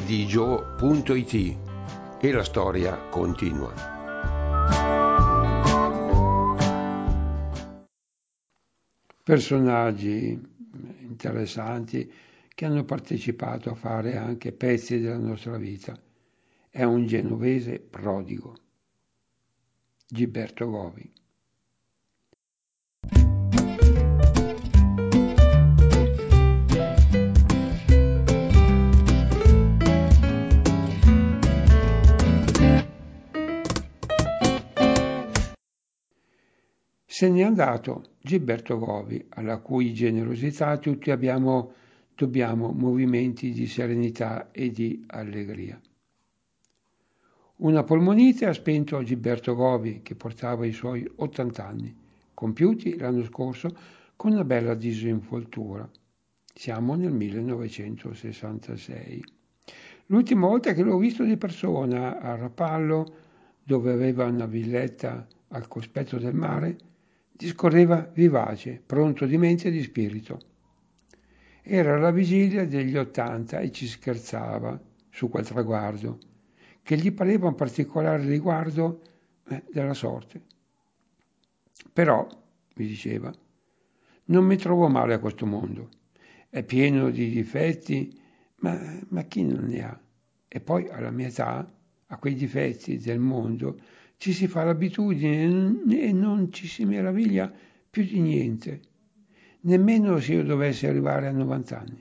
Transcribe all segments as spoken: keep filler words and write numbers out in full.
digio punto it e la storia continua. Personaggi interessanti che hanno partecipato a fare anche pezzi della nostra vita. È un genovese prodigo, Gilberto Govi. Se n'è andato Gilberto Govi, alla cui generosità tutti abbiamo, dobbiamo movimenti di serenità e di allegria. Una polmonite ha spento Gilberto Govi, che portava i suoi ottanta anni, compiuti l'anno scorso con una bella disinvoltura. Siamo nel millenovecentosessantasei. L'ultima volta che l'ho visto di persona a Rapallo, dove aveva una villetta al cospetto del mare, discorreva vivace, pronto di mente e di spirito. Era la vigilia degli ottanta e ci scherzava su quel traguardo, che gli pareva un particolare riguardo eh, della sorte. Però, mi diceva, non mi trovo male a questo mondo. È pieno di difetti, ma, ma chi non ne ha? E poi, alla mia età, a quei difetti del mondo, ci si fa l'abitudine e non ci si meraviglia più di niente, nemmeno se io dovessi arrivare a novanta anni.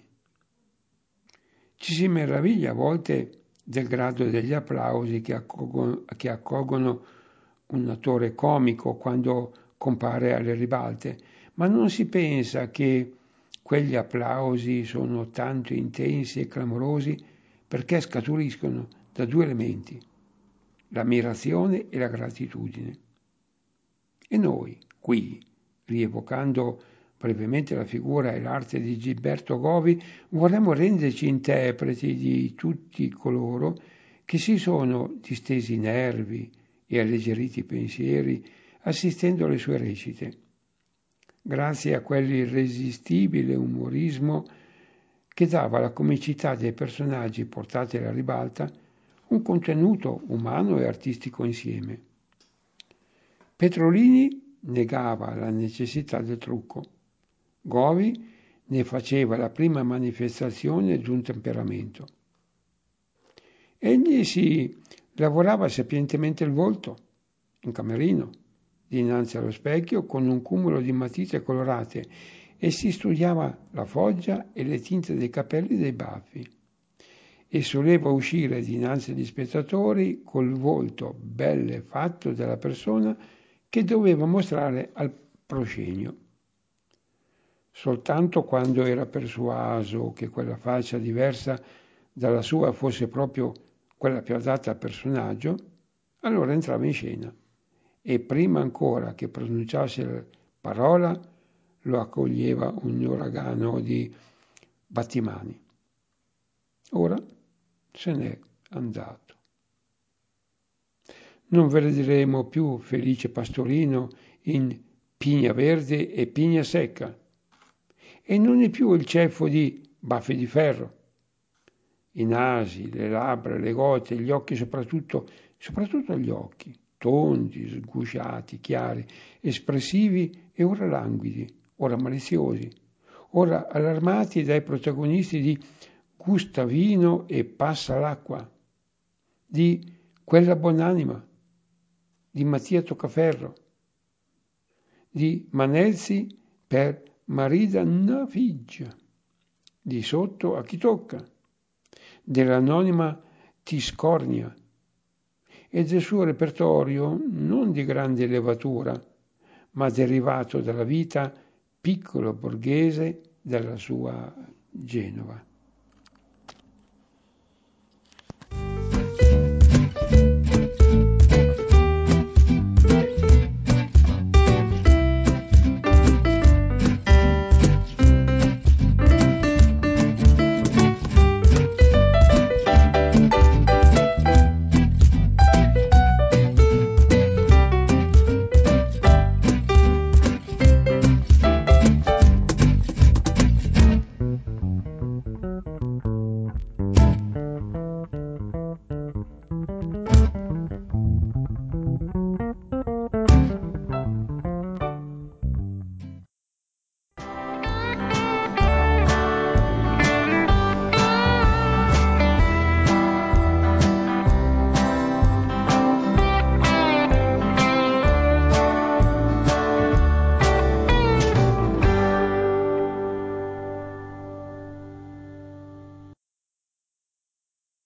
Ci si meraviglia a volte del grado degli applausi che accolgono, che accolgono un attore comico quando compare alle ribalte, ma non si pensa che quegli applausi sono tanto intensi e clamorosi perché scaturiscono da due elementi: l'ammirazione e la gratitudine. E noi, qui, rievocando brevemente la figura e l'arte di Gilberto Govi, vorremmo renderci interpreti di tutti coloro che si sono distesi i nervi e alleggeriti i pensieri assistendo alle sue recite, grazie a quell'irresistibile umorismo che dava alla comicità dei personaggi portati alla ribalta un contenuto umano e artistico insieme. Petrolini negava la necessità del trucco. Govi ne faceva la prima manifestazione di un temperamento. Egli si lavorava sapientemente il volto, in camerino, dinanzi allo specchio con un cumulo di matite colorate e si studiava la foggia e le tinte dei capelli e dei baffi. E soleva uscire dinanzi agli spettatori col volto bello e fatto della persona che doveva mostrare al proscenio. Soltanto quando era persuaso che quella faccia diversa dalla sua fosse proprio quella più adatta al personaggio, allora entrava in scena e prima ancora che pronunciasse la parola lo accoglieva un uragano di battimani. Ora se n'è andato. Non vedremo più Felice Pastorino in Pigna Verde e Pigna Secca, e non è più il ceffo di Baffi di Ferro. I nasi, le labbra, le gote, gli occhi soprattutto, soprattutto gli occhi, tondi, sgusciati, chiari, espressivi e ora languidi, ora maliziosi, ora allarmati dai protagonisti di Gustavino e Passa l'acqua, di Quella buonanima, di Mattia Toccaferro, di Manelsi per Marida Naviglia, di Sotto a chi tocca, dell'anonima Tiscornia e del suo repertorio non di grande levatura, ma derivato dalla vita piccolo borghese della sua Genova.